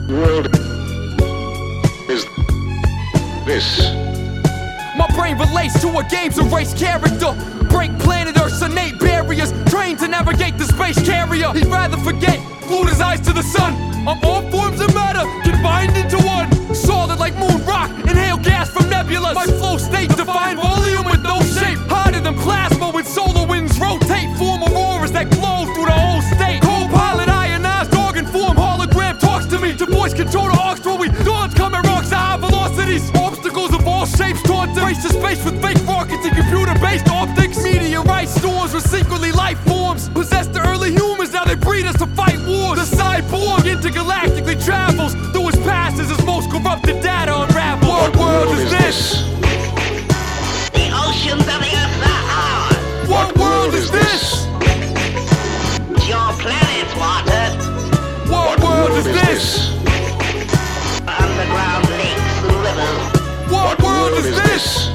world is this? My brain relates to a game's erased character. Break planet Earth's innate barriers, trained to navigate the space carrier. He'd rather forget, glued his eyes to the sun. I'm all forms of matter, combined into one. Solid like moon rock, inhale gas from nebulas. My flow state define volume with no shape. Hotter than plasma when solar winds rotate. Form auroras that glow through the whole state. Co-pilot ionized organ form, hologram talks to me. To voice control the aux where we dawns coming rocks at high velocities. Obstacles of all shapes taught to race to space with fake rockets and computer-based optics. Meteorite storms with secretly life forms. Possessed the early humans, now they breed us to fight wars. The cyborg intergalactically travels through his past as his most corrupted data unravels. What world is this? The oceans of the earth are ours. What world is this? Your planet's watered. What world is this? Underground lakes and rivers. What world is this?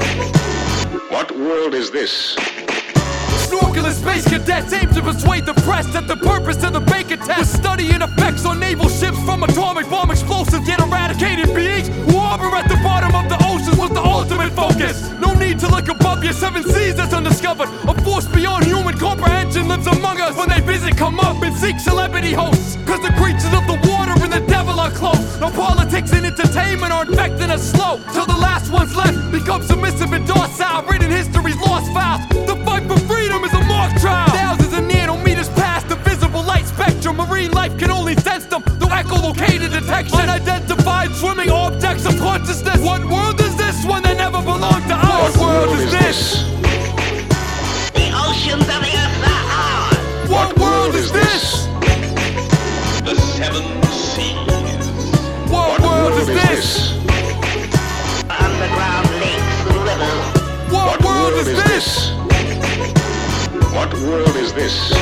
What world is this? Snorkeling space cadets aim to persuade the press that the purpose of the Baker test was studying effects on naval ships from atomic bomb explosives. Yet eradicated beings who harbor at the bottom of the oceans was the ultimate focus. No need to look above your seven seas that's undiscovered. A force beyond human comprehension lives among us. When they visit, come up and seek celebrity hosts. Cause the creatures of the water and the devil are close. No politics and entertainment are infecting us slow. Till the last one's left become submissive and docile. Reading history's lost files. The fight for freedom is a mock trial. Thousands of nanometers past the visible light spectrum. Marine life can only sense them through echolocated detection. Unidentified swimming objects of consciousness. What world is this one that never belonged to us? What world is this? The oceans of the earth are ours. What world is this? The seven seas. What world is this? Underground lakes and rivers. What world is this? What world is this?